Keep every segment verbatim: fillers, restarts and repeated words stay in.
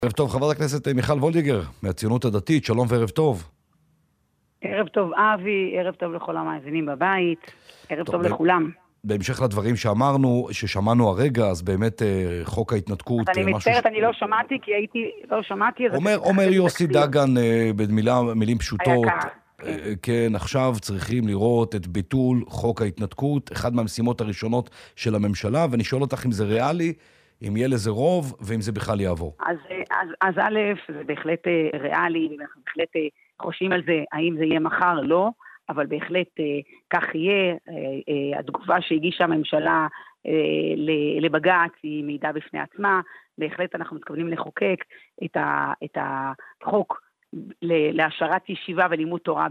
ערב טוב, חברת הכנסת מיכל וולדיגר, מהציונות הדתית, שלום וערב טוב. ערב טוב אבי, ערב טוב לכל המאזינים בבית, ערב טוב, טוב לכולם. בהמשך לדברים שאמרנו, ששמענו הרגע, אז באמת חוק ההתנתקות... אז אני מצטערת, ש... אני לא שמעתי, כי הייתי, לא שמעתי... אומר, אומר יוסי דגן במילים פשוטות, כן, עכשיו צריכים לראות את ביטול חוק ההתנתקות, אחד מהמשימות הראשונות של הממשלה, ואני שואל אותך אם זה ריאלי, אם יהיה לזה רוב, ואם זה בכלל יעבור. אז, אז, אז א', זה בהחלט ריאלי, ואנחנו בהחלט חושבים על זה, האם זה יהיה מחר, לא, אבל בהחלט כך יהיה. התגובה שהגישה הממשלה לבג"ץ היא מידע בפני עצמה, בהחלט אנחנו מתכוונים לחוקק את, ה, את החוק להשארת ישיבה ולימוד תורה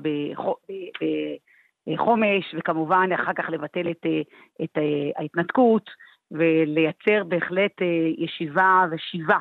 בחומש, וכמובן אחר כך לבטל את, את ההתנתקות, ולייצר בהחלט ישיבה ושיבה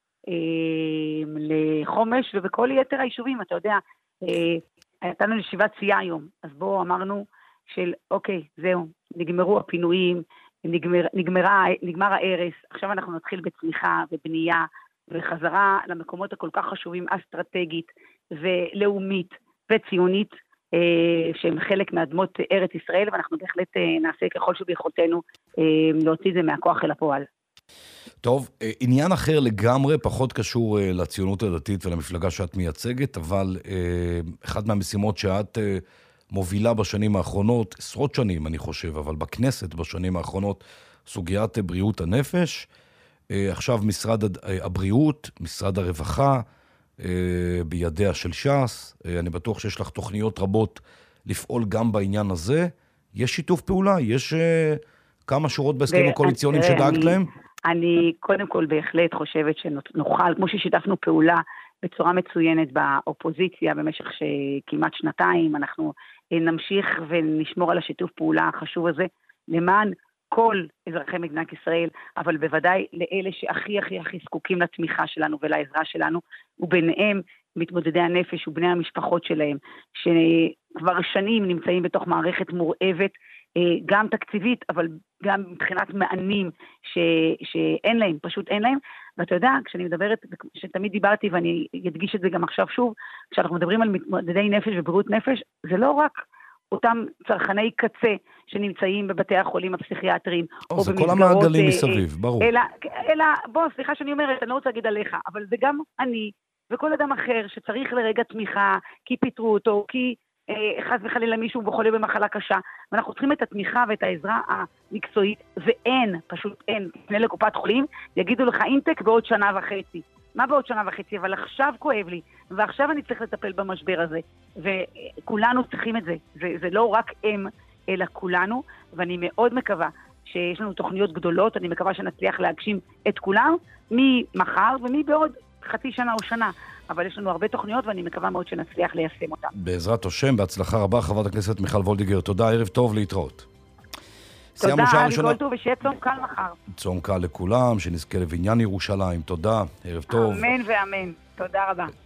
לחומש, ובכל יתר היישובים, אתה יודע, הייתה לנו ישיבת צייה היום, אז בואו אמרנו של אוקיי, זהו, נגמרו הפינויים, נגמר, נגמרה, נגמר הערס, עכשיו אנחנו נתחיל בצמיחה ובנייה, וחזרה למקומות הכל כך חשובים, אסטרטגית ולאומית וציונית, שהם חלק מאדמות ארץ ישראל, ואנחנו בהחלט נעשה ככל שביכולתנו להוציא זה מהכוח אל הפועל. טוב, עניין אחר לגמרי, פחות קשור לציונות הדתית ולמפלגה שאת מייצגת, אבל אחד מהמשימות שאת מובילה בשנים האחרונות, עשרות שנים אני חושב, אבל בכנסת בשנים האחרונות, סוגיית בריאות הנפש, עכשיו משרד הבריאות, משרד הרווחה, בידיה של ש"ס, אני בטוח שיש לך תוכניות רבות לפעול גם בעניין הזה. יש שיתוף פעולה? יש כמה שורות בהסכמים הקואליציוניים שדאגת להם? אני קודם כל בהחלט חושבת שנוכל, כמו ששיתפנו פעולה בצורה מצוינת באופוזיציה במשך כמעט שנתיים, אנחנו נמשיך ונשמור על השיתוף פעולה החשוב הזה, למען כל אזרחי מדינת ישראל, אבל בוודאי לאלה שהכי הכי הכי זקוקים לתמיכה שלנו ולעזרה שלנו, וביניהם מתמודדי הנפש ובני המשפחות שלהם, שכבר שנים נמצאים בתוך מערכת מורעבת, גם תקציבית, אבל גם מבחינת מענים ש, שאין להם, פשוט אין להם. ואתה יודע, כשאני מדברת, שתמיד דיברתי, ואני אדגיש את זה גם עכשיו שוב, כשאנחנו מדברים על מתמודדי נפש ובריאות נפש, זה לא רק אותם צרכני קצה שנמצאים בבתי החולים הפסיכיאטריים, או, או זה כל המעגלים מסביב, ברור. אלא, אלא, בוא, סליחה שאני אומרת, אני לא רוצה להגיד עליך, אבל זה גם אני, וכל אדם אחר שצריך לרגע תמיכה, כי פיתרו אותו, כי אה, חס וחלילה מישהו חולה במחלה קשה, ואנחנו צריכים את התמיכה ואת העזרה המקצועית, ואין, פשוט אין, תפנה לקופת חולים, יגידו לך אינטק בעוד שנה וחצי. מה בעוד שנה וחצי? אבל עכשיו כואב לי, ועכשיו אני צריך לטפל במשבר הזה, וכולנו צריכים את זה. זה, זה לא רק הם, אלא כולנו, ואני מאוד מקווה שיש לנו תוכניות גדולות, אני מקווה שנצליח להגשים את כולם, ממחר ומי בעוד חצי שנה או שנה, אבל יש לנו הרבה תוכניות, ואני מקווה מאוד שנצליח ליישם אותם. בעזרת השם, בהצלחה רבה, חברת הכנסת מיכל וולדיגר, תודה, ערב טוב, להתראות. תודה, אני כל טוב, ושיהיה צום קל מחר. צום קל לכולם, שנזכה לבניין ירושלים, תודה, ערב טוב. אמן ואמן, תודה רבה.